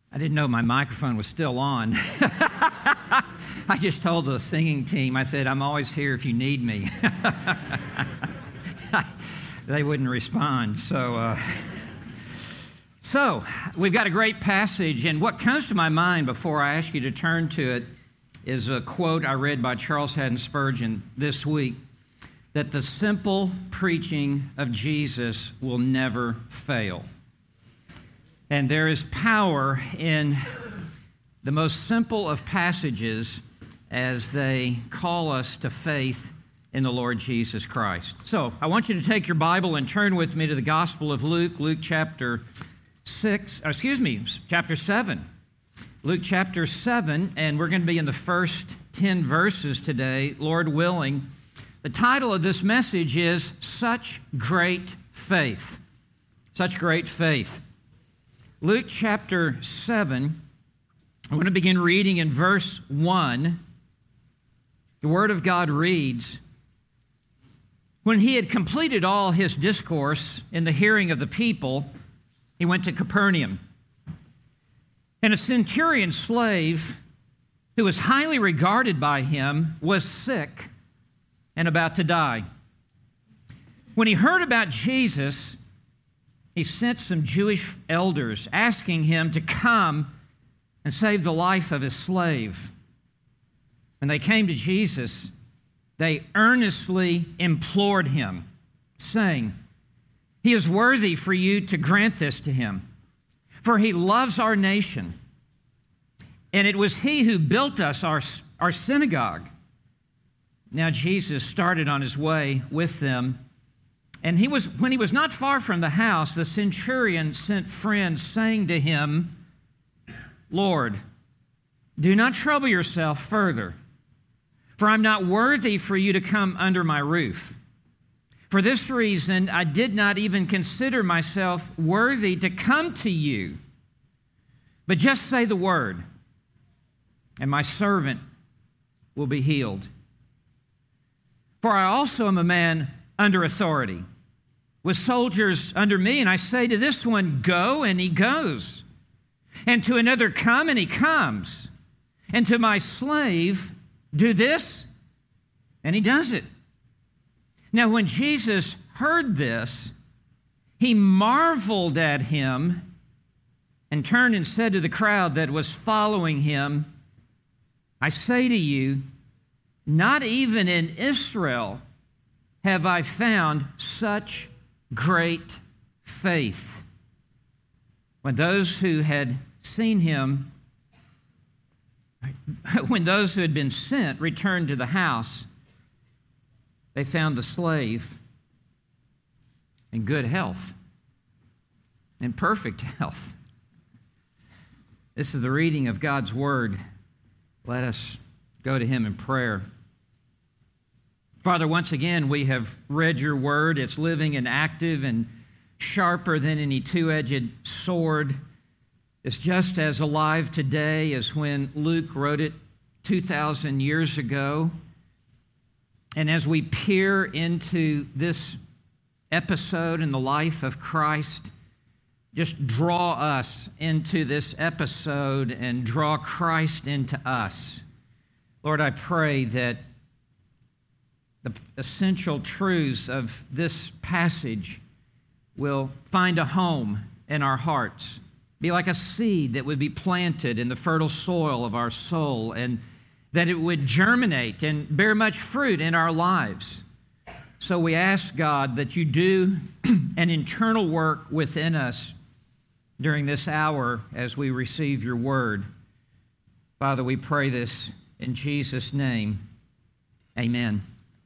I didn't know my microphone was still on. I just told the singing team, I said, I'm always here if you need me. They wouldn't respond. So we've got a great passage, and what comes to my mind before I ask you to turn to it is a quote I read by Charles Haddon Spurgeon this week, that the simple preaching of Jesus will never fail. And there is power in the most simple of passages as they call us to faith in the Lord Jesus Christ. So I want you to take your Bible and turn with me to the Gospel of Luke, chapter 7. Luke chapter 7, and we're going to be in the first 10 verses today, Lord willing. The title of this message is Such Great Faith. Such Great Faith. Luke chapter 7, I want to begin reading in verse 1. The Word of God reads, "When he had completed all his discourse in the hearing of the people, he went to Capernaum. And a centurion slave who was highly regarded by him was sick and about to die. When he heard about Jesus, he sent some Jewish elders asking him to come and save the life of his slave. When they came to Jesus, they earnestly implored him, saying, 'He is worthy for you to grant this to him, for he loves our nation. And it was he who built us our synagogue.' Now Jesus started on his way with them, and when he was not far from the house, the centurion sent friends, saying to him, 'Lord, do not trouble yourself further, for I'm not worthy for you to come under my roof. For this reason, I did not even consider myself worthy to come to you. But just say the word, and my servant will be healed. For I also am a man under authority, with soldiers under me, and I say to this one, go, and he goes. And to another, come, and he comes. And to my slave, do this, and he does it.' Now, when Jesus heard this, he marveled at him and turned and said to the crowd that was following him, 'I say to you, not even in Israel have I found such great faith.' When those who had been sent returned to the house, they found the slave in good health, in perfect health." This is the reading of God's word. Let us go to him in prayer. Father, once again, we have read your word. It's living and active and sharper than any two-edged sword. It's just as alive today as when Luke wrote it 2,000 years ago. And as we peer into this episode in the life of Christ, just draw us into this episode and draw Christ into us. Lord, I pray that the essential truths of this passage will find a home in our hearts, be like a seed that would be planted in the fertile soil of our soul, and that it would germinate and bear much fruit in our lives. So we ask, God, that you do an internal work within us during this hour as we receive your word. Father, we pray this in Jesus' name. Amen.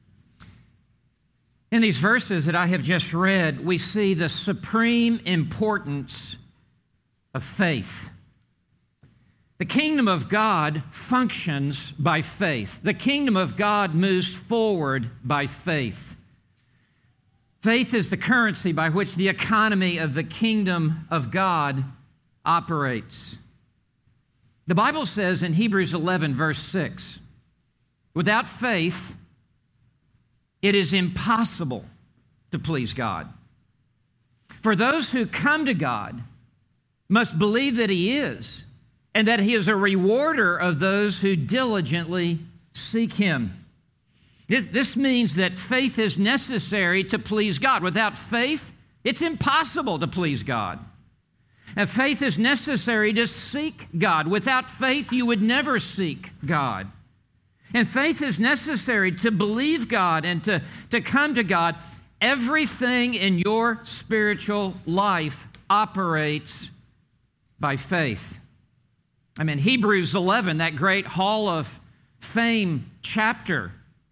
In these verses that I have just read, we see the supreme importance of faith. The kingdom of God functions by faith. The kingdom of God moves forward by faith. Faith is the currency by which the economy of the kingdom of God operates. The Bible says in Hebrews 11, verse 6, without faith, it is impossible to please God. For those who come to God must believe that he is, and that he is a rewarder of those who diligently seek him. This means that faith is necessary to please God. Without faith, it's impossible to please God. And faith is necessary to seek God. Without faith, you would never seek God. And faith is necessary to believe God and to come to God. Everything in your spiritual life operates by faith. I mean, Hebrews 11, that great Hall of Fame chapter,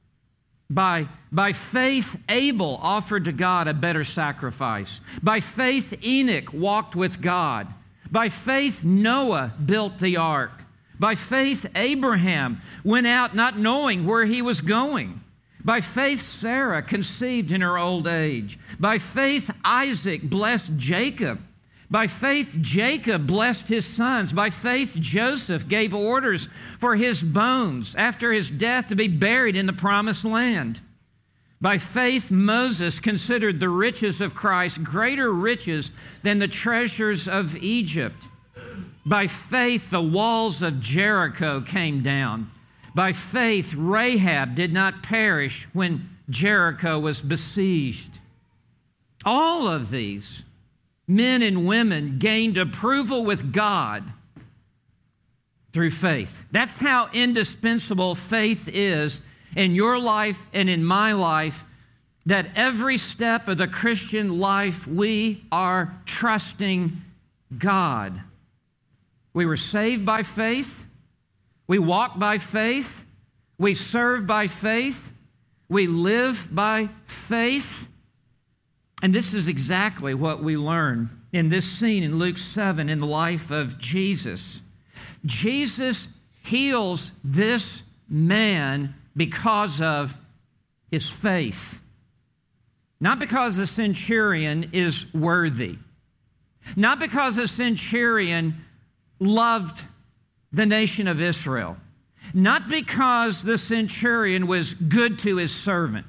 by faith, Abel offered to God a better sacrifice. By faith, Enoch walked with God. By faith, Noah built the ark. By faith, Abraham went out not knowing where he was going. By faith, Sarah conceived in her old age. By faith, Isaac blessed Jacob. By faith, Jacob blessed his sons. By faith, Joseph gave orders for his bones after his death to be buried in the promised land. By faith, Moses considered the riches of Christ greater riches than the treasures of Egypt. By faith, the walls of Jericho came down. By faith, Rahab did not perish when Jericho was besieged. All of these men and women gained approval with God through faith. That's how indispensable faith is in your life and in my life, that every step of the Christian life we are trusting God. We were saved by faith. We walk by faith. We serve by faith. We live by faith. And this is exactly what we learn in this scene in Luke 7 in the life of Jesus. Jesus heals this man because of his faith. Not because the centurion is worthy. Not because the centurion loved the nation of Israel. Not because the centurion was good to his servant.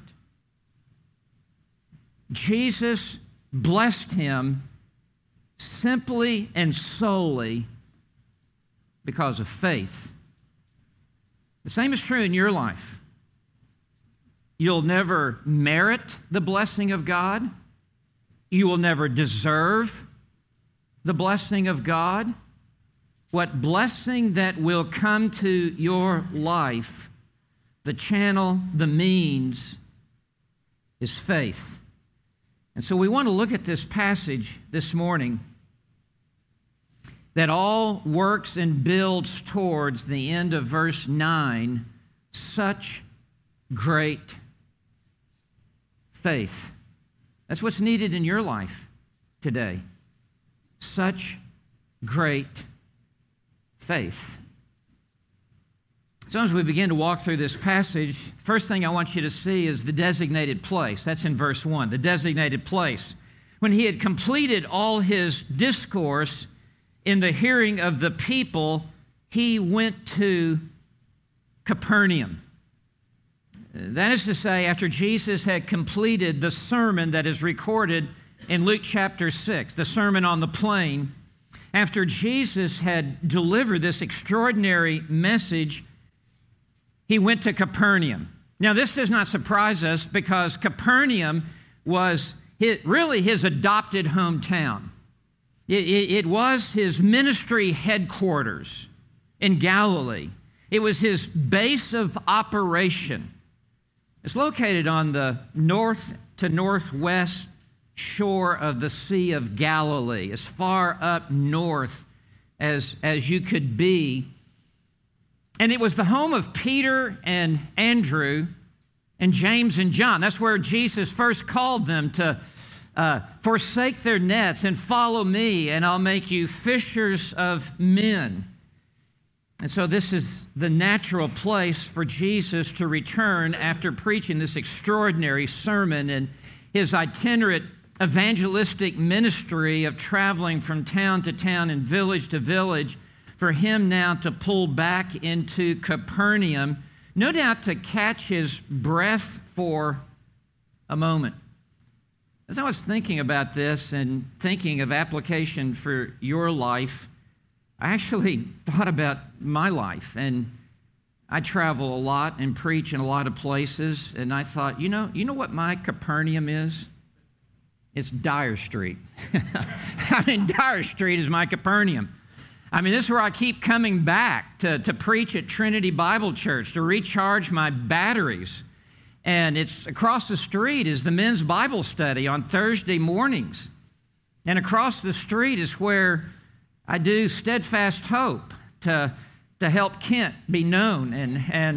Jesus blessed him simply and solely because of faith. The same is true in your life. You'll never merit the blessing of God. You will never deserve the blessing of God. What blessing that will come to your life, the channel, the means, is faith. And so we want to look at this passage this morning that all works and builds towards the end of verse 9, such great faith. That's what's needed in your life today. Such great faith. So as we begin to walk through this passage, first thing I want you to see is the designated place. That's in verse 1, the designated place. When he had completed all his discourse in the hearing of the people, he went to Capernaum. That is to say, after Jesus had completed the sermon that is recorded in Luke chapter 6, the Sermon on the Plain, after Jesus had delivered this extraordinary message, he went to Capernaum. Now, this does not surprise us because Capernaum was really his adopted hometown. It was his ministry headquarters in Galilee. It was his base of operation. It's located on the north to northwest shore of the Sea of Galilee, as far up north as you could be. And it was the home of Peter and Andrew and James and John. That's where Jesus first called them to forsake their nets and follow me, and I'll make you fishers of men. And so this is the natural place for Jesus to return after preaching this extraordinary sermon and his itinerant evangelistic ministry of traveling from town to town and village to village, for him now to pull back into Capernaum, no doubt to catch his breath for a moment. As I was thinking about this and thinking of application for your life, I actually thought about my life, and I travel a lot and preach in a lot of places, and I thought, you know what my Capernaum is? It's Dyer Street. I mean, Dyer Street is my Capernaum. I mean, this is where I keep coming back to preach at Trinity Bible Church, to recharge my batteries. And it's across the street is the men's Bible study on Thursday mornings. And across the street is where I do Steadfast Hope to help Kent be known and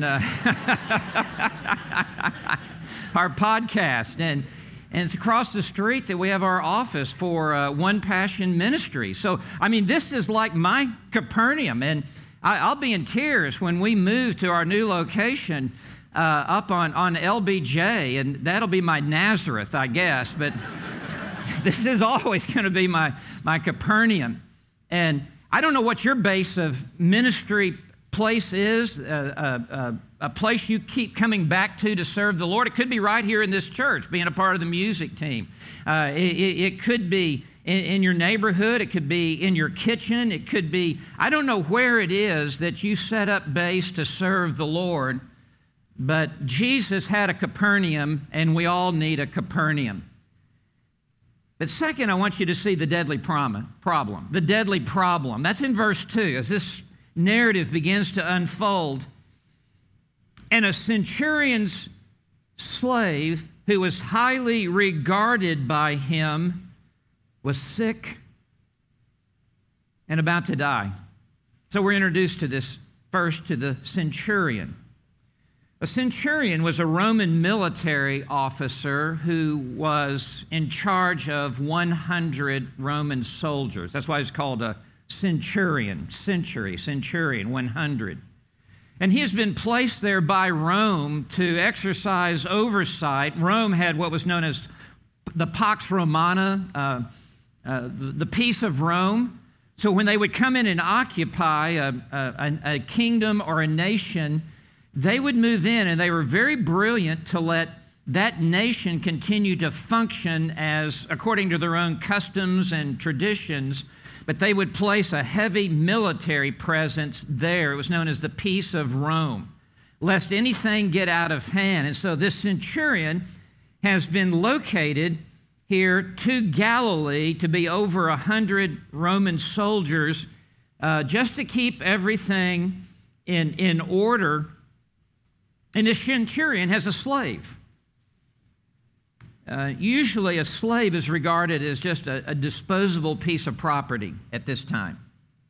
our podcast. And it's across the street that we have our office for One Passion Ministry. So, I mean, this is like my Capernaum. And I'll be in tears when we move to our new location up on LBJ. And that'll be my Nazareth, I guess. But this is always going to be my Capernaum. And I don't know what your base of ministry place is, a place you keep coming back to serve the Lord. It could be right here in this church, being a part of the music team. It could be in your neighborhood. It could be in your kitchen. It could be, I don't know where it is that you set up base to serve the Lord, but Jesus had a Capernaum, and we all need a Capernaum. But second, I want you to see the deadly problem. The deadly problem. That's in verse 2. As this narrative begins to unfold, and a centurion's slave who was highly regarded by him was sick and about to die. So we're introduced to this first, to the centurion. A centurion was a Roman military officer who was in charge of 100 Roman soldiers. That's why it's called a centurion, 100. And he has been placed there by Rome to exercise oversight. Rome had what was known as the Pax Romana, the peace of Rome. So when they would come in and occupy a kingdom or a nation, they would move in, and they were very brilliant to let that nation continue to function as according to their own customs and traditions, but they would place a heavy military presence there. It was known as the Peace of Rome, lest anything get out of hand. And so this centurion has been located here to Galilee to be over 100 Roman soldiers just to keep everything in order. And this centurion has a slave. Usually a slave is regarded as just a disposable piece of property at this time.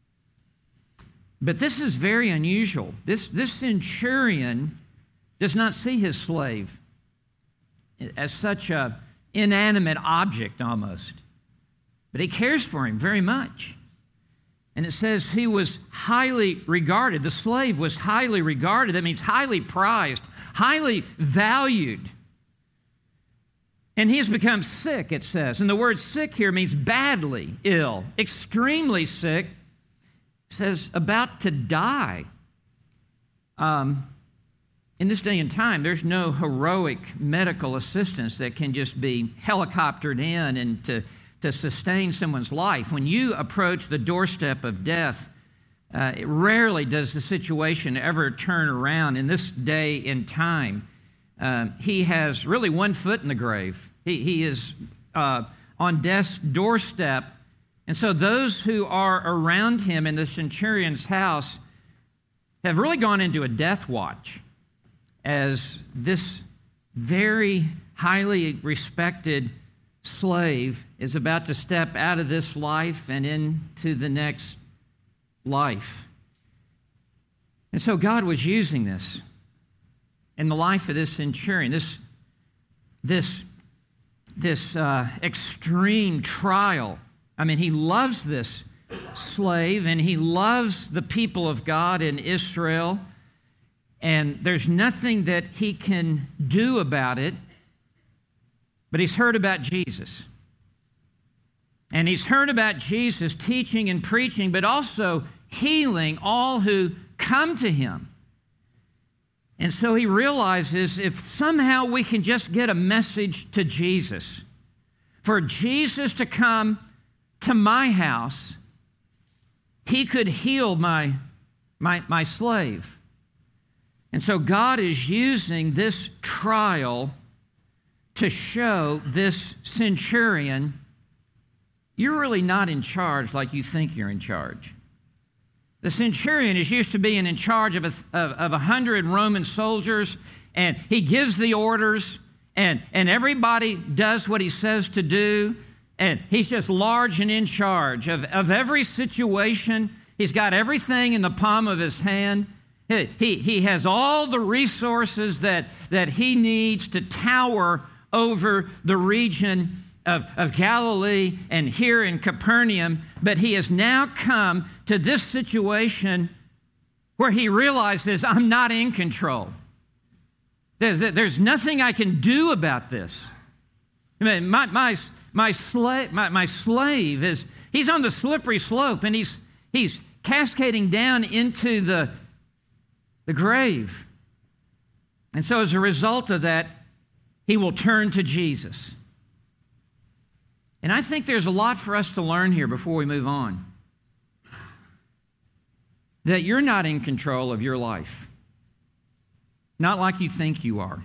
But this is very unusual. This centurion does not see his slave as such an inanimate object almost, but he cares for him very much. And it says he was highly regarded. The slave was highly regarded. That means highly prized, highly valued. And he has become sick, it says. And the word sick here means badly ill, extremely sick. It says about to die. In this day and time, there's no heroic medical assistance that can just be helicoptered in and to sustain someone's life. When you approach the doorstep of death, rarely does the situation ever turn around. In this day and time, he has really one foot in the grave. He is on death's doorstep. And so those who are around him in the centurion's house have really gone into a death watch as this very highly respected slave is about to step out of this life and into the next life. And so God was using this in the life of this centurion, this extreme trial. I mean, he loves this slave, and he loves the people of God in Israel, and there's nothing that he can do about it. But he's heard about Jesus. And he's heard about Jesus teaching and preaching, but also healing all who come to him. And so he realizes if somehow we can just get a message to Jesus, for Jesus to come to my house, he could heal my slave. And so God is using this trial to show this centurion, you're really not in charge like you think you're in charge. The centurion is used to being in charge of 100 Roman soldiers, and he gives the orders, and everybody does what he says to do, and he's just large and in charge of every situation. He's got everything in the palm of his hand. He has all the resources that he needs to tower over the region of Galilee and here in Capernaum, but he has now come to this situation where he realizes, I'm not in control. There's nothing I can do about this. I mean, my slave he's on the slippery slope, and he's cascading down into the grave. And so as a result of that, he will turn to Jesus. And I think there's a lot for us to learn here before we move on. That you're not in control of your life. Not like you think you are.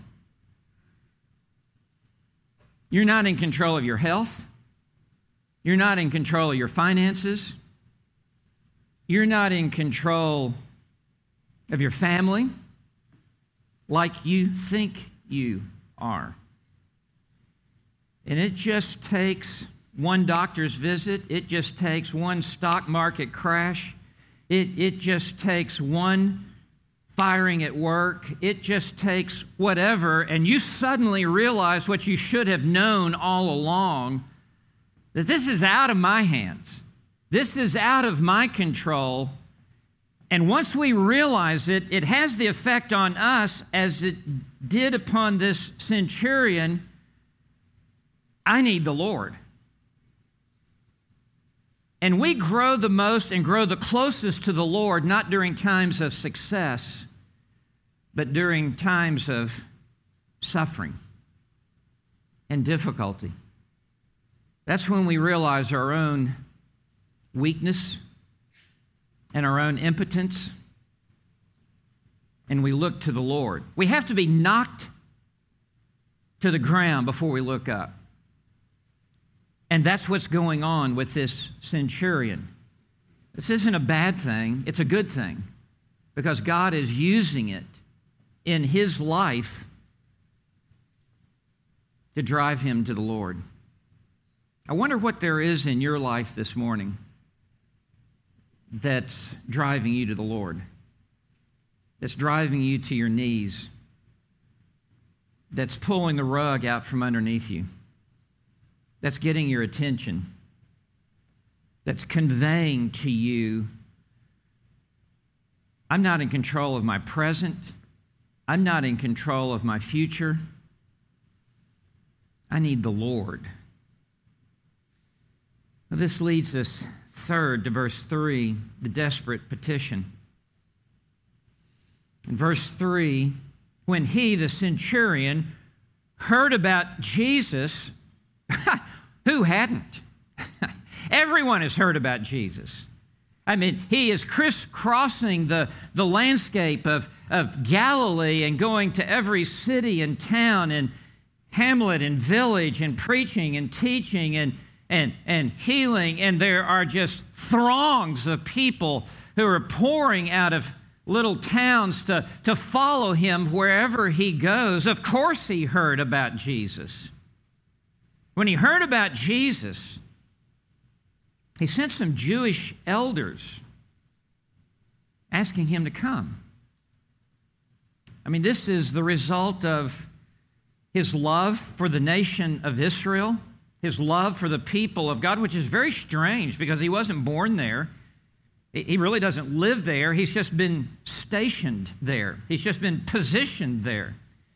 You're not in control of your health. You're not in control of your finances. You're not in control of your family like you think you are. And it just takes one doctor's visit. It just takes one stock market crash. It just takes one firing at work. It just takes whatever, and you suddenly realize what you should have known all along, that this is out of my hands. This is out of my control. And once we realize it, it has the effect on us as it did upon this centurion. I need the Lord. And we grow the most and grow the closest to the Lord, not during times of success, but during times of suffering and difficulty. That's when we realize our own weakness and our own impotence, and we look to the Lord. We have to be knocked to the ground before we look up. And that's what's going on with this centurion. This isn't a bad thing, it's a good thing, because God is using it in his life to drive him to the Lord. I wonder what there is in your life this morning that's driving you to the Lord, that's driving you to your knees, that's pulling the rug out from underneath you, that's getting your attention, that's conveying to you, I'm not in control of my present, I'm not in control of my future, I need the Lord. Well, this leads us third to verse 3, the desperate petition. In verse 3, when he, the centurion, heard about Jesus, who hadn't? Everyone has heard about Jesus. I mean, he is crisscrossing the landscape of Galilee and going to every city and town and hamlet and village and preaching and teaching and healing. And there are just throngs of people who are pouring out of little towns to follow him wherever he goes. Of course he heard about Jesus. When he heard about Jesus, he sent some Jewish elders asking him to come. I mean, this is the result of his love for the nation of Israel, his love for the people of God, which is very strange because he wasn't born there. He really doesn't live there. He's just been stationed there. He's just been positioned there.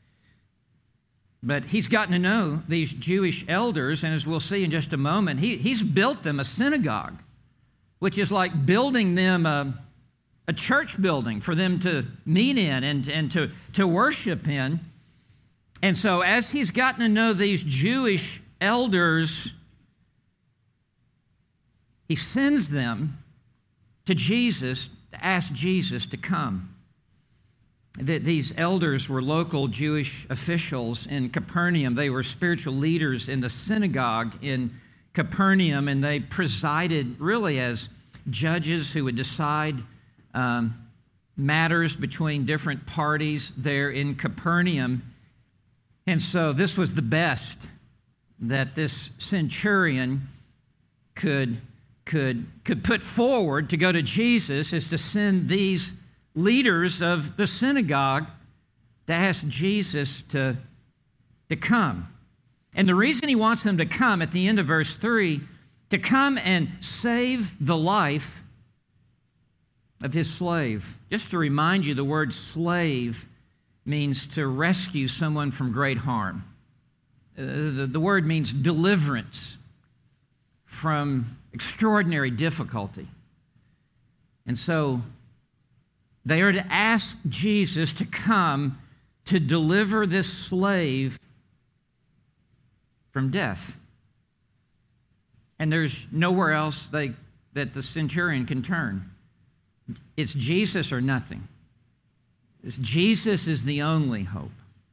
But he's gotten to know these Jewish elders, and as we'll see in just a moment, he's built them a synagogue, which is like building them a church building for them to meet in and to worship in. And so as he's gotten to know these Jewish elders, he sends them to Jesus to ask Jesus to come. These elders were local Jewish officials in Capernaum. They were spiritual leaders in the synagogue in Capernaum, and they presided really as judges who would decide matters between different parties there in Capernaum. And so this was the best that this centurion could put forward to go to Jesus, is to send these leaders of the synagogue to ask Jesus to come. And the reason he wants them to come at the end of verse 3, to come and save the life of his slave. Just to remind you, the word slave means to rescue someone from great harm. The word means deliverance from extraordinary difficulty. And so they are to ask Jesus to come to deliver this slave from death. And there's nowhere else that the centurion can turn. It's Jesus or nothing. Jesus is the only hope.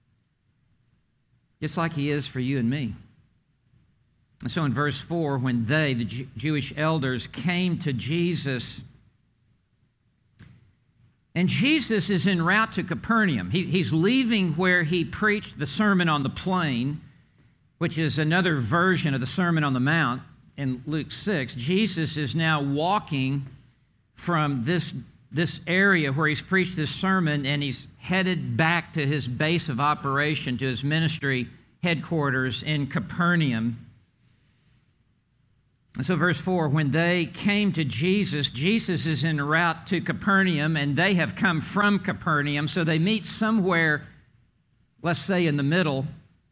Just like he is for you and me. And so in verse 4, when they, the Jewish elders, came to Jesus, and Jesus is en route to Capernaum. He's leaving where he preached the Sermon on the Plain, which is another version of the Sermon on the Mount in Luke 6. Jesus is now walking from this area where he's preached this sermon, and he's headed back to his base of operation, to his ministry headquarters in Capernaum. And so verse 4, when they came to Jesus, Jesus is en route to Capernaum, and they have come from Capernaum, so they meet somewhere, let's say in the middle.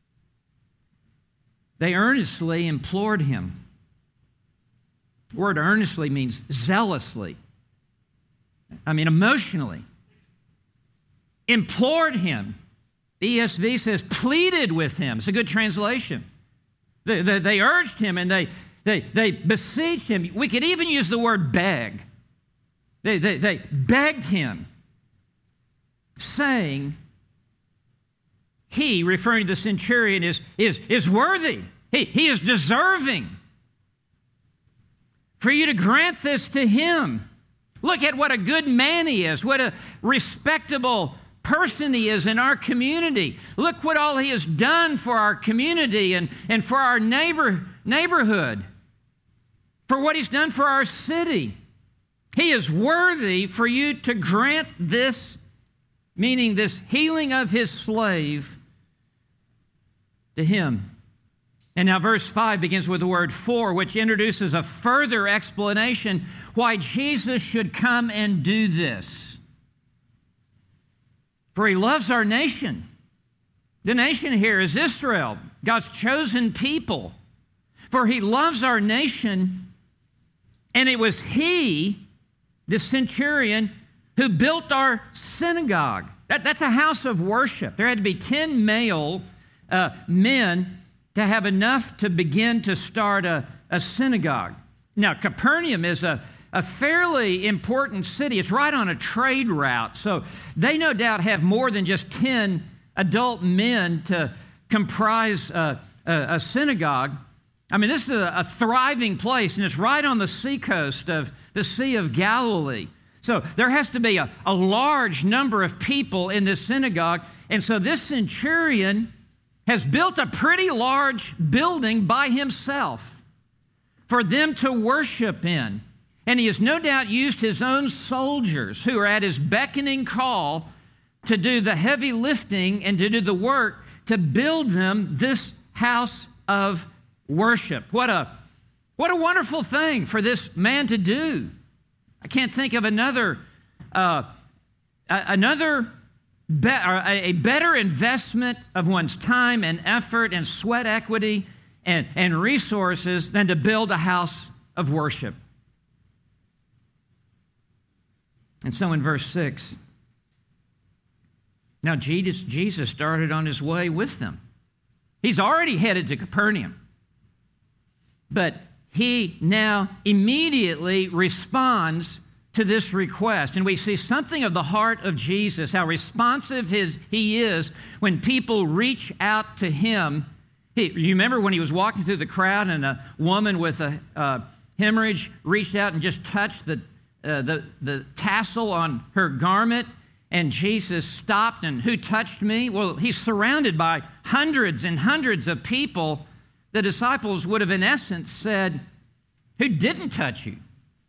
They earnestly implored him. The word earnestly means zealously. Emotionally. Implored him. The ESV says pleaded with him. It's a good translation. They urged him and they beseeched him. We could even use the word beg. They begged him, saying, he, referring to the centurion, is worthy. He is deserving for you to grant this to him. Look at what a good man he is, what a respectable person he is in our community. Look what all he has done for our community and for our neighborhood, for what he's done for our city. He is worthy for you to grant this, meaning this healing of his slave, to him. And now verse 5 begins with the word for, which introduces a further explanation why Jesus should come and do this. For he loves our nation. The nation here is Israel, God's chosen people. For he loves our nation, and it was he, the centurion, who built our synagogue. That's a house of worship. There had to be 10 male men to have enough to begin to start a synagogue. Now, Capernaum is a fairly important city. It's right on a trade route. So they no doubt have more than just 10 adult men to comprise a synagogue. This is a thriving place, and it's right on the seacoast of the Sea of Galilee. So there has to be a large number of people in this synagogue. And so this centurion has built a pretty large building by himself for them to worship in. And he has no doubt used his own soldiers who are at his beckoning call to do the heavy lifting and to do the work to build them this house of worship. What a wonderful thing for this man to do. I can't think of a better investment of one's time and effort and sweat equity and resources than to build a house of worship. And so in verse 6, now Jesus started on his way with them. He's already headed to Capernaum. But he now immediately responds to this request. And we see something of the heart of Jesus, how responsive he is when people reach out to him. You remember when he was walking through the crowd and a woman with a hemorrhage reached out and just touched the tassel on her garment, and Jesus stopped, and who touched me? Well, he's surrounded by hundreds and hundreds of people. The disciples would have, in essence, said, who didn't touch you?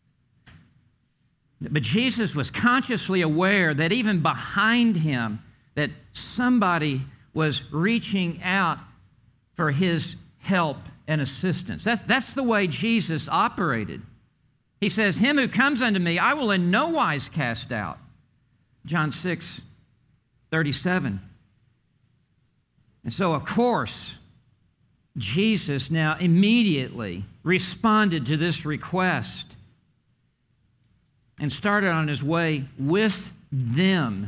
But Jesus was consciously aware that even behind him, that somebody was reaching out for his help and assistance. That's the way Jesus operated. He says, him who comes unto me, I will in no wise cast out. John 6:37. And so, of course, Jesus now immediately responded to this request and started on his way with them.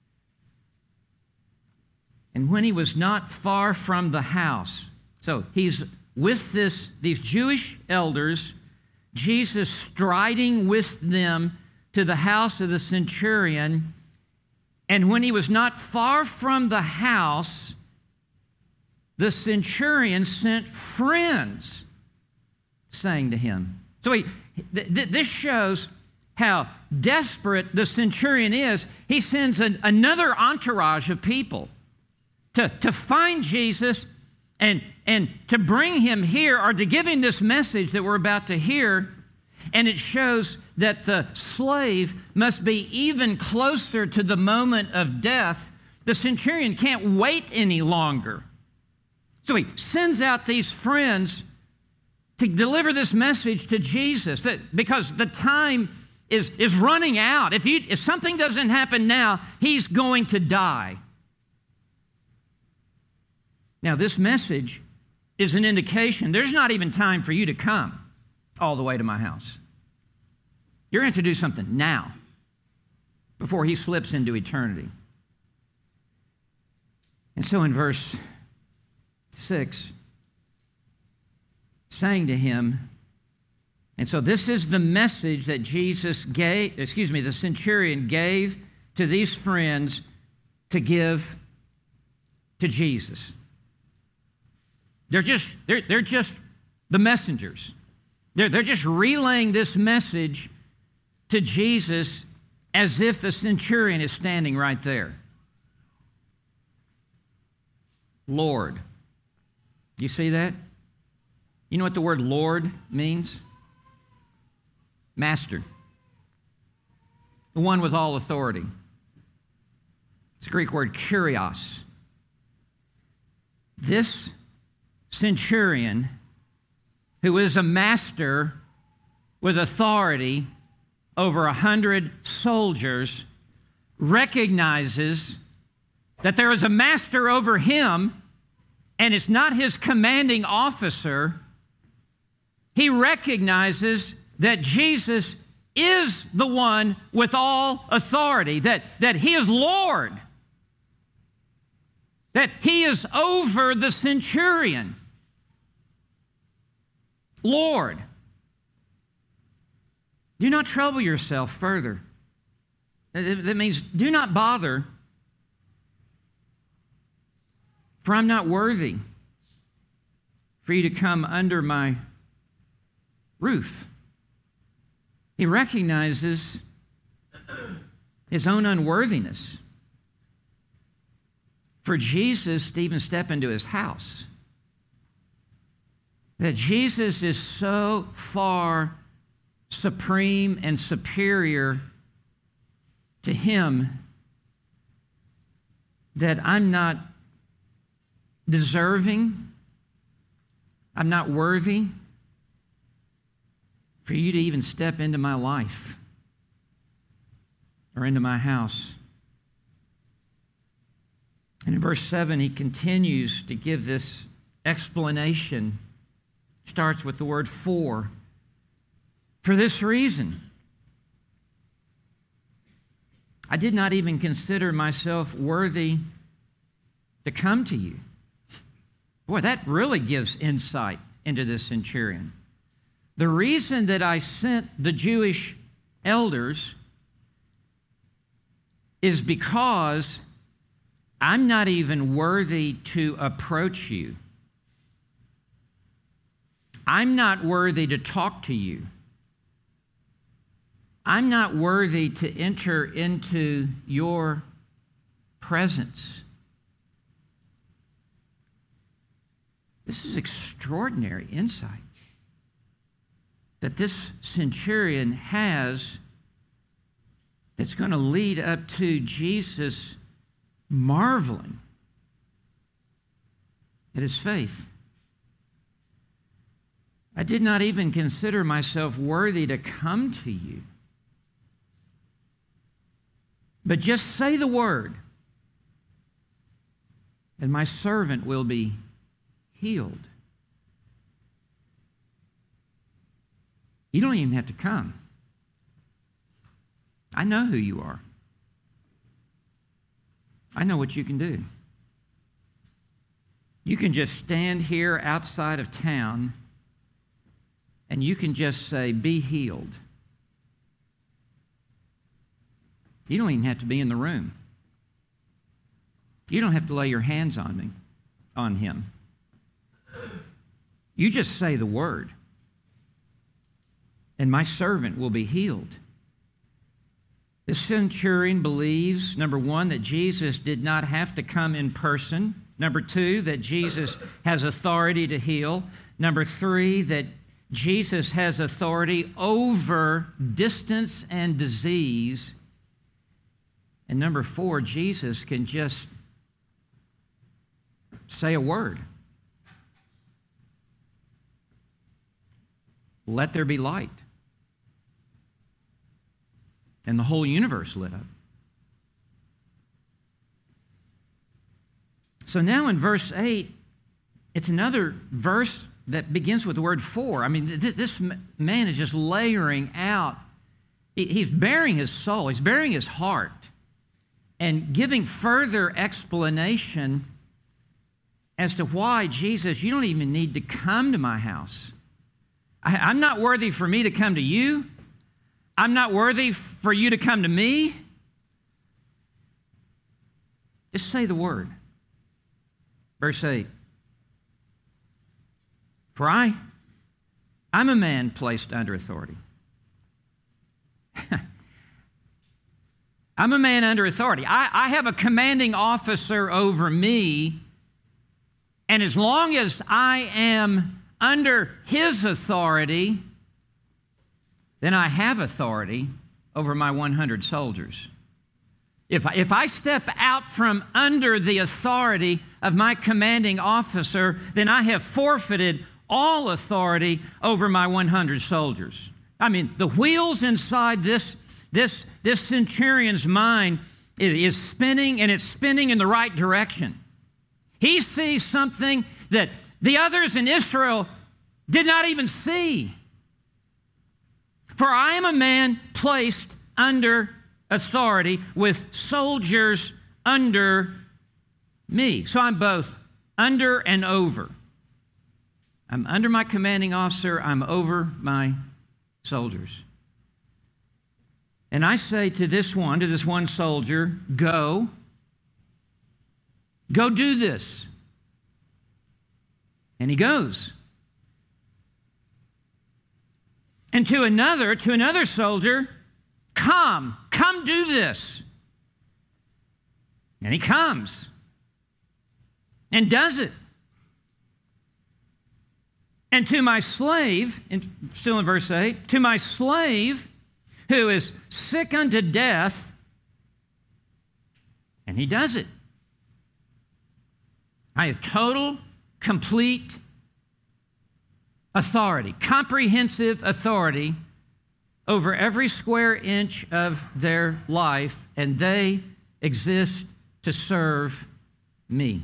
And when he was not far from the house, so he's with these Jewish elders, Jesus striding with them to the house of the centurion. And when he was not far from the house, the centurion sent friends saying to him. So this shows how desperate the centurion is. He sends another entourage of people to find Jesus and to bring him here, or to give him this message that we're about to hear. And it shows that the slave must be even closer to the moment of death. The centurion can't wait any longer. So he sends out these friends to deliver this message to Jesus, because the time is running out. If something doesn't happen now, he's going to die. Now, this message is an indication there's not even time for you to come all the way to my house. You're going to do something now before he slips into eternity. And so in verse 6, saying to him, and so this is the message that the centurion gave to these friends to give to Jesus. They're just the messengers. They're just relaying this message to Jesus as if the centurion is standing right there. Lord. You see that? You know what the word Lord means? Master. The one with all authority. It's the Greek word kurios. This centurion, who is a master with authority over 100 soldiers, recognizes that there is a master over him, and it's not his commanding officer. He recognizes that Jesus is the one with all authority, that he is Lord, that he is over the centurion. Lord. Do not trouble yourself further. That means do not bother, for I'm not worthy for you to come under my roof. He recognizes his own unworthiness for Jesus to even step into his house. That Jesus is so far supreme and superior to him that I'm not deserving, I'm not worthy for you to even step into my life or into my house. And in verse 7, he continues to give this explanation. Starts with the word for this reason. I did not even consider myself worthy to come to you. Boy, that really gives insight into this centurion. The reason that I sent the Jewish elders is because I'm not even worthy to approach you. I'm not worthy to talk to you. I'm not worthy to enter into your presence. This is extraordinary insight that this centurion has that's going to lead up to Jesus marveling at his faith. I did not even consider myself worthy to come to you. But just say the word, and my servant will be healed. You don't even have to come. I know who you are. I know what you can do. You can just stand here outside of town and you can just say, be healed. You don't even have to be in the room. You don't have to lay your hands on him. You just say the word, and my servant will be healed. The centurion believes, number one, that Jesus did not have to come in person. Number two, that Jesus has authority to heal. Number three, that Jesus has authority over distance and disease. And number four, Jesus can just say a word. Let there be light. And the whole universe lit up. So now in verse 8, it's another verse that begins with the word for. I mean, this man is just layering out. He's bearing his soul. He's bearing his heart and giving further explanation as to why, Jesus, you don't even need to come to my house. I'm not worthy for me to come to you. I'm not worthy for you to come to me. Just say the word. Verse 8. For I'm a man placed under authority. I'm a man under authority. I have a commanding officer over me, and as long as I am under his authority, then I have authority over my 100 soldiers. If I step out from under the authority of my commanding officer, then I have forfeited all authority over my 100 soldiers. I mean, the wheels inside this centurion's mind is spinning, and it's spinning in the right direction. He sees something that the others in Israel did not even see. For I am a man placed under authority with soldiers under me. So I'm both under and over. I'm under my commanding officer. I'm over my soldiers. And I say to this one soldier, go do this. And he goes. And to another soldier, come do this. And he comes and does it. And to my slave, still in verse 8, to my slave who is sick unto death, and he does it. I have total, complete authority, comprehensive authority over every square inch of their life, and they exist to serve me.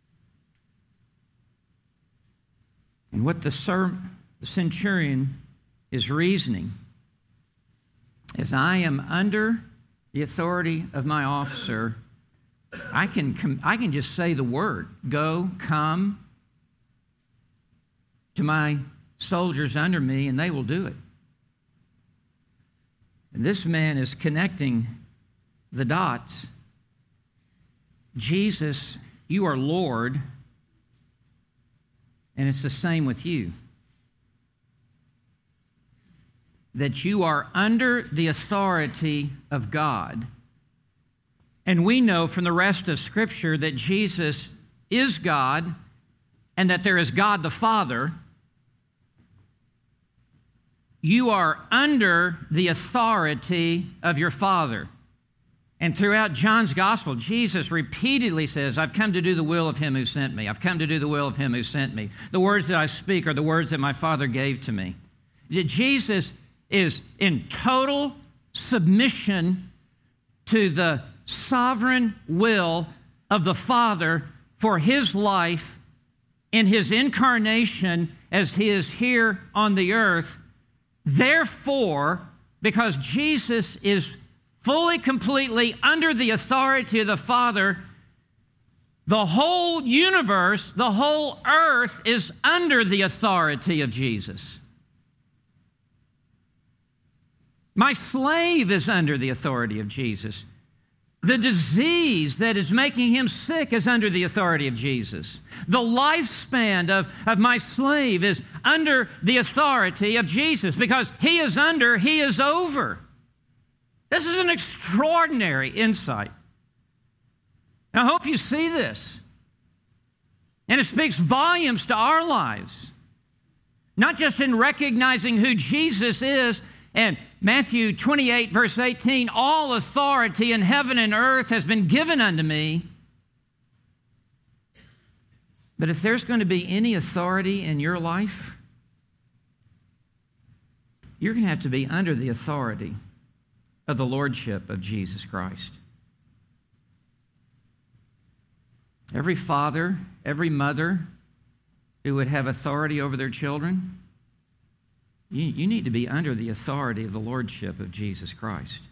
And what the centurion is reasoning is, I am under the authority of my officer. I can just say the word, go, come to my soldiers under me, and they will do it. And this man is connecting the dots. Jesus, you are Lord, and it's the same with you. That you are under the authority of God. And we know from the rest of Scripture that Jesus is God and that there is God the Father. You are under the authority of your Father. And throughout John's Gospel, Jesus repeatedly says, I've come to do the will of Him who sent me. I've come to do the will of Him who sent me. The words that I speak are the words that my Father gave to me. Jesus is in total submission to the sovereign will of the Father for His life in His incarnation as He is here on the earth. Therefore, because Jesus is fully, completely under the authority of the Father, the whole universe, the whole earth is under the authority of Jesus. My slave is under the authority of Jesus. The disease that is making him sick is under the authority of Jesus. The lifespan of my slave is under the authority of Jesus, because He is under, He is over. This is an extraordinary insight. And I hope you see this. And it speaks volumes to our lives, not just in recognizing who Jesus is. And Matthew 28, verse 18, all authority in heaven and earth has been given unto me. But if there's going to be any authority in your life, you're going to have to be under the authority of the Lordship of Jesus Christ. Every father, every mother who would have authority over their children, you need to be under the authority of the Lordship of Jesus Christ.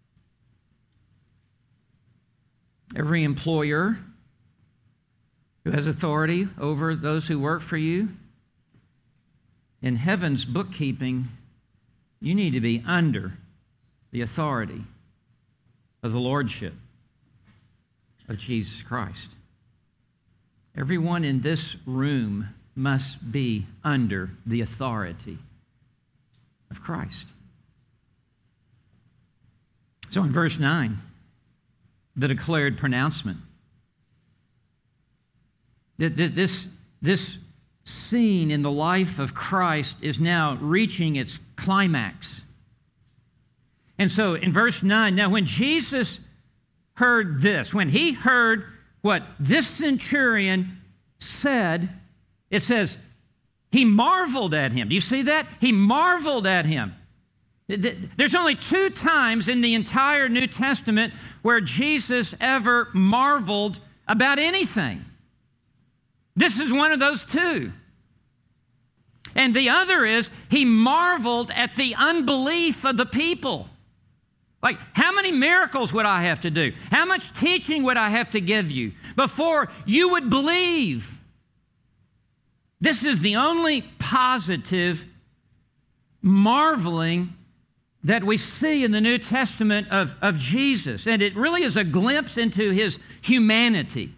Every employer who has authority over those who work for you, in heaven's bookkeeping, you need to be under the authority of the Lordship of Jesus Christ. Everyone in this room must be under the authority of Christ. So in verse 9, the declared pronouncement. This scene in the life of Christ is now reaching its climax. And so in verse 9, now when Jesus heard this, when he heard what this centurion said, it says, he marveled at him. Do you see that? He marveled at him. There's only 2 times in the entire New Testament where Jesus ever marveled about anything. This is one of those 2. And the other is he marveled at the unbelief of the people. Like, how many miracles would I have to do? How much teaching would I have to give you before you would believe? This is the only positive marveling that we see in the New Testament of Jesus. And it really is a glimpse into His humanity.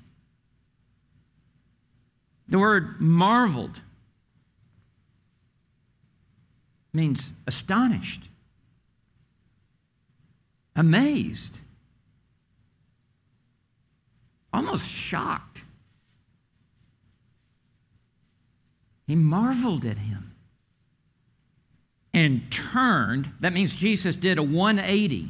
The word marveled means astonished, amazed, almost shocked. He marveled at him and turned. That means Jesus did a 180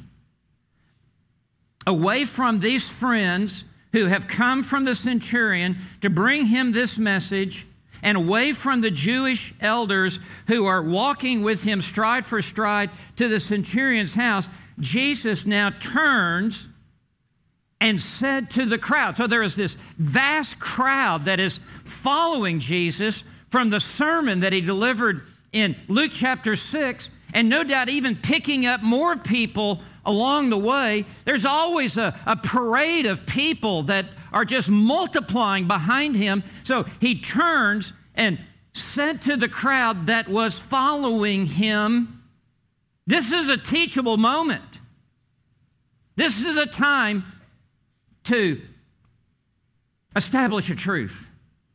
away from these friends who have come from the centurion to bring him this message, and away from the Jewish elders who are walking with him stride for stride to the centurion's house. Jesus now turns and said to the crowd. So there is this vast crowd that is following Jesus from the sermon that he delivered in Luke chapter 6, and no doubt even picking up more people along the way. There's always a parade of people that are just multiplying behind him. So he turns and said to the crowd that was following him, This is a teachable moment. This is a time to establish a truth.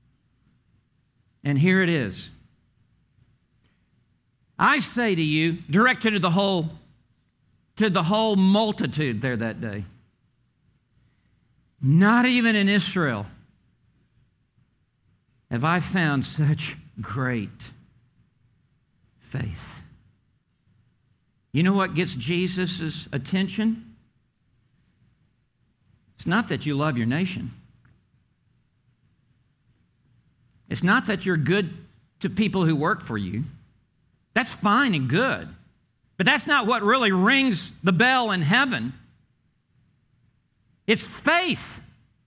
And here it is. I say to you, directed to the whole multitude there that day, not even in Israel have I found such great faith. You know what gets Jesus' attention? It's not that you love your nation. It's not that you're good to people who work for you. That's fine and good. But that's not what really rings the bell in heaven. It's faith.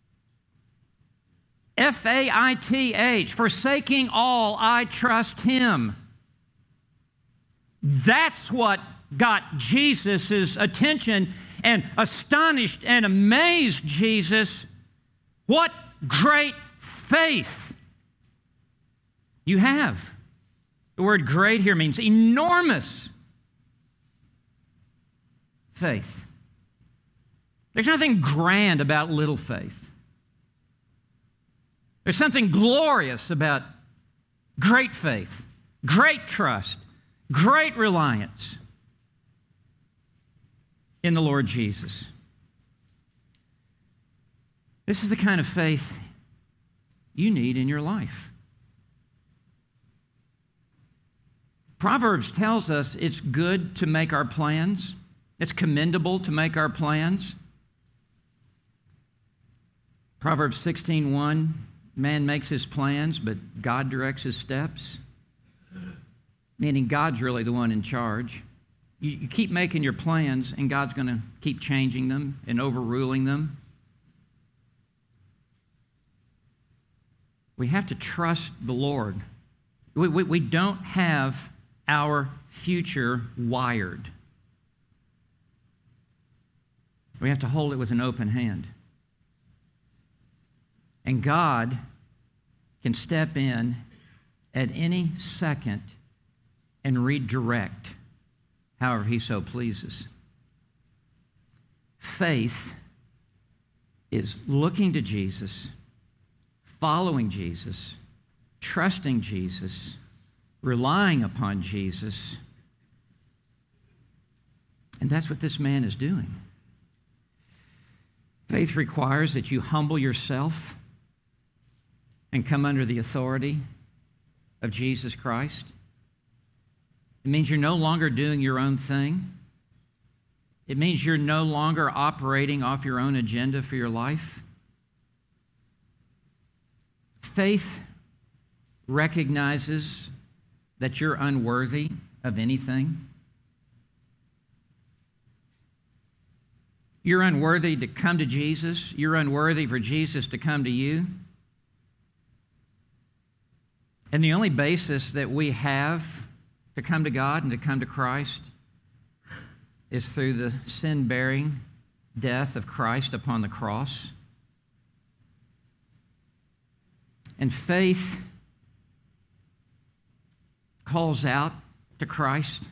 F-A-I-T-H. Forsaking all, I trust him. That's what got Jesus' attention and astonished and amazed Jesus. What great faith you have. The word great here means enormous faith. There's nothing grand about little faith. There's something glorious about great faith, great trust, great reliance in the Lord Jesus. This is the kind of faith you need in your life. Proverbs tells us it's good to make our plans. It's commendable to make our plans. Proverbs 16:1, man makes his plans, but God directs his steps. Meaning God's really the one in charge. You keep making your plans, and God's going to keep changing them and overruling them. We have to trust the Lord. We don't have our future wired. We have to hold it with an open hand. And God can step in at any second and redirect however he so pleases. Faith is looking to Jesus, following Jesus, trusting Jesus, relying upon Jesus. And that's what this man is doing. Faith requires that you humble yourself and come under the authority of Jesus Christ. It means you're no longer doing your own thing. It means you're no longer operating off your own agenda for your life. Faith recognizes that you're unworthy of anything. You're unworthy to come to Jesus. You're unworthy for Jesus to come to you. And the only basis that we have to come to God and to come to Christ is through the sin-bearing death of Christ upon the cross. And faith calls out to Christ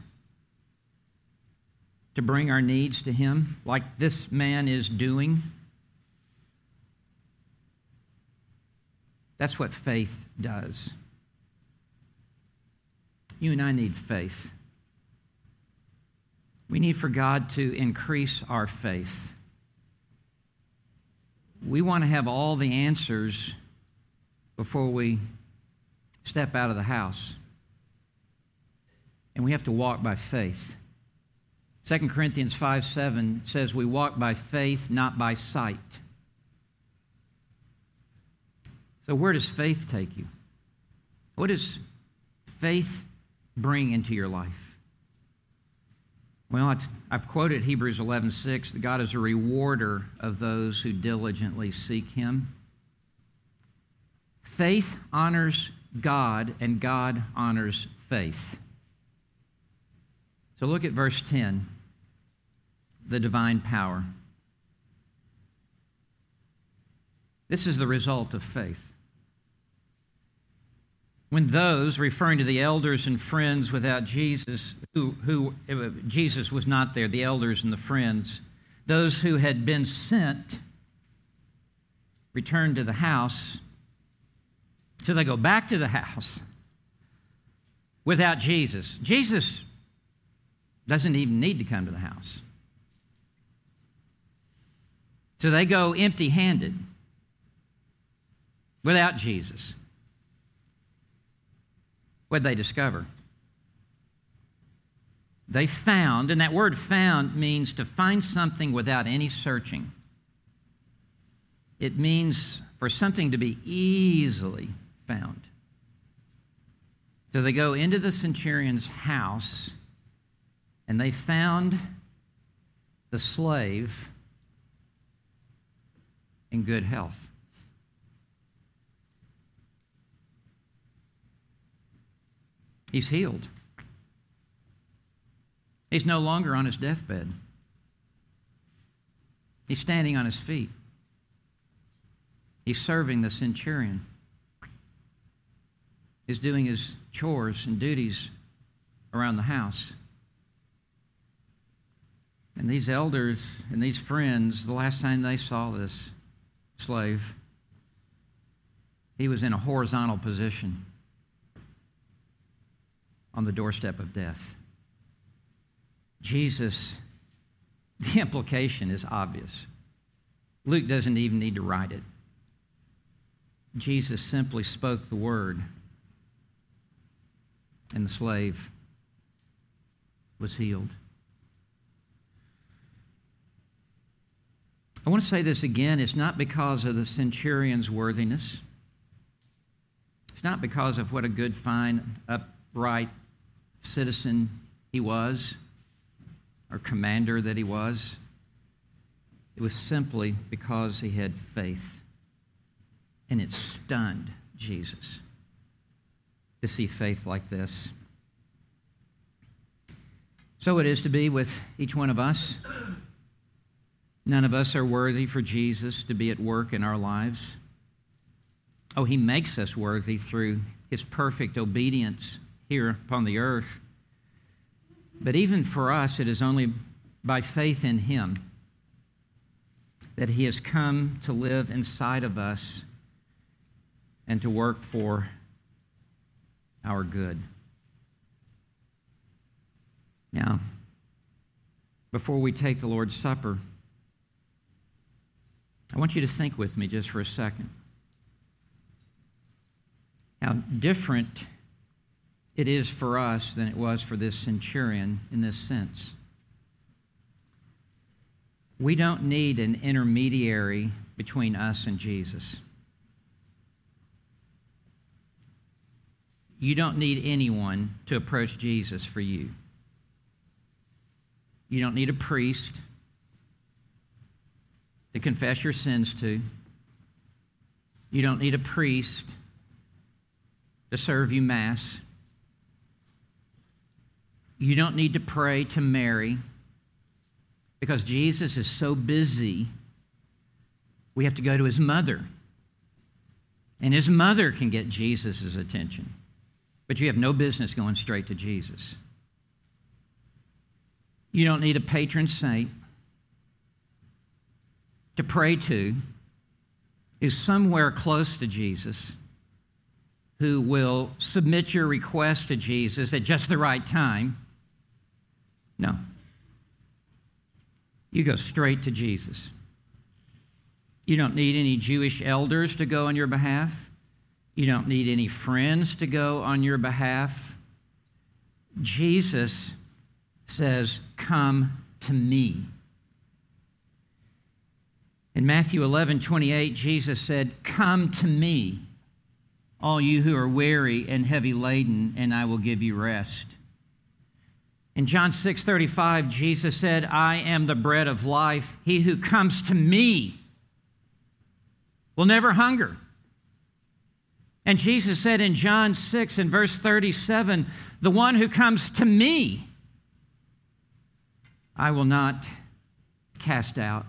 to bring our needs to him, like this man is doing. That's what faith does. You and I need faith. We need for God to increase our faith. We want to have all the answers before we step out of the house. And we have to walk by faith. 2 Corinthians 5:7 says we walk by faith, not by sight. So where does faith take you? What does faith bring into your life? Well, I've quoted Hebrews 11:6, that God is a rewarder of those who diligently seek him. Faith honors God, and God honors faith. So look at verse 10, the divine power. This is the result of faith. when those, referring to the elders and friends without Jesus, who Jesus was not there, the elders and the friends, those who had been sent, returned to the house, so they go back to the house without Jesus. Jesus doesn't even need to come to the house. So they go empty-handed without Jesus. What did they discover? They found, and that word found means to find something without any searching. It means for something to be easily found. So they go into the centurion's house, and they found the slave in good health. He's healed. He's no longer on his deathbed. He's standing on his feet. He's serving the centurion. He's doing his chores and duties around the house. And these elders and these friends, the last time they saw this slave, he was in a horizontal position on the doorstep of death. Jesus, the implication is obvious. Luke doesn't even need to write it. Jesus simply spoke the word, and the slave was healed. I want to say this again. It's not because of the centurion's worthiness. It's not because of what a good, fine, upright citizen he was, or commander that he was. It was simply because he had faith. And it stunned Jesus to see faith like this. So it is to be with each one of us. None of us are worthy for Jesus to be at work in our lives. Oh, he makes us worthy through his perfect obedience here upon the earth. But even for us, it is only by faith in him that he has come to live inside of us and to work for our good. Now, before we take the Lord's Supper, I want you to think with me just for a second how different it is for us than it was for this centurion in this sense. We don't need an intermediary between us and Jesus. You don't need anyone to approach Jesus for you. You don't need a priest to confess your sins to. You don't need a priest to serve you Mass. You don't need to pray to Mary because Jesus is so busy, we have to go to his mother. And his mother can get Jesus' attention. But you have no business going straight to Jesus. You don't need a patron saint to pray to who's somewhere close to Jesus, who will submit your request to Jesus at just the right time. No. You go straight to Jesus. You don't need any Jewish elders to go on your behalf. You don't need any friends to go on your behalf. Jesus says, "Come to me." In Matthew 11:28, Jesus said, "Come to me, all you who are weary and heavy laden, and I will give you rest." In John 6:35, Jesus said, "I am the bread of life. He who comes to me will never hunger." And Jesus said in John 6 and verse 37, "The one who comes to me, I will not cast out."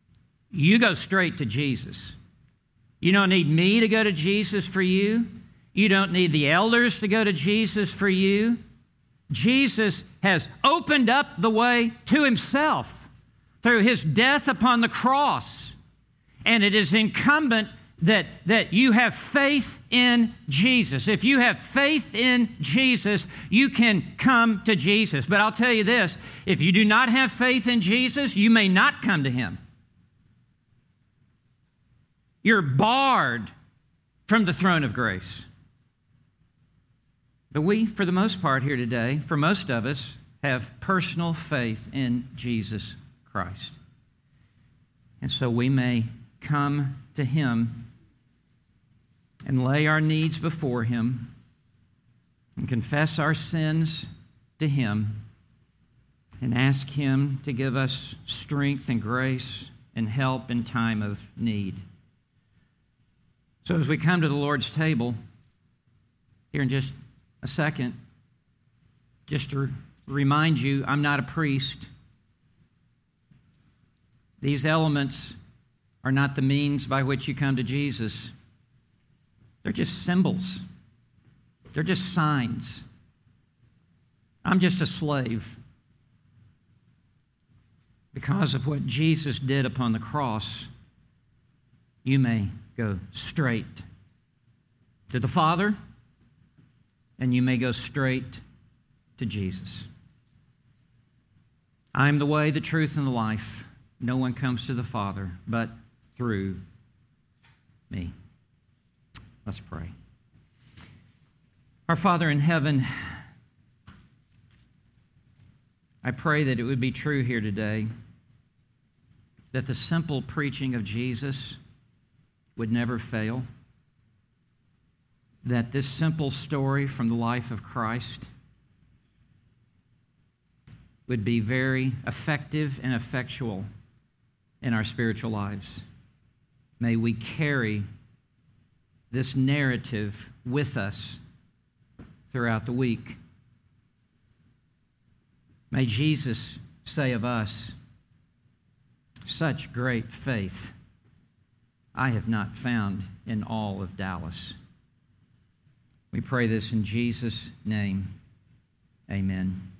You go straight to Jesus. You don't need me to go to Jesus for you. You don't need the elders to go to Jesus for you. Jesus has opened up the way to himself through his death upon the cross. And it is incumbent that you have faith in Jesus. If you have faith in Jesus, you can come to Jesus. But I'll tell you this, if you do not have faith in Jesus, you may not come to him. You're barred from the throne of grace. But we, for the most part here today, for most of us, have personal faith in Jesus Christ. And so we may come to him and lay our needs before him and confess our sins to him and ask him to give us strength and grace and help in time of need. So as we come to the Lord's table here in just a second, just to remind you, I'm not a priest. These elements are not the means by which you come to Jesus. They're just symbols. They're just signs. I'm just a slave. Because of what Jesus did upon the cross, you may go straight to the Father, and you may go straight to Jesus. I am the way, the truth, and the life. No one comes to the Father but through me. Let's pray. Our Father in heaven, I pray that it would be true here today that the simple preaching of Jesus would never fail, that this simple story from the life of Christ would be very effective and effectual in our spiritual lives. May we carry this narrative with us throughout the week. May Jesus say of us, such great faith I have not found in all of Dallas. We pray this in Jesus' name. Amen.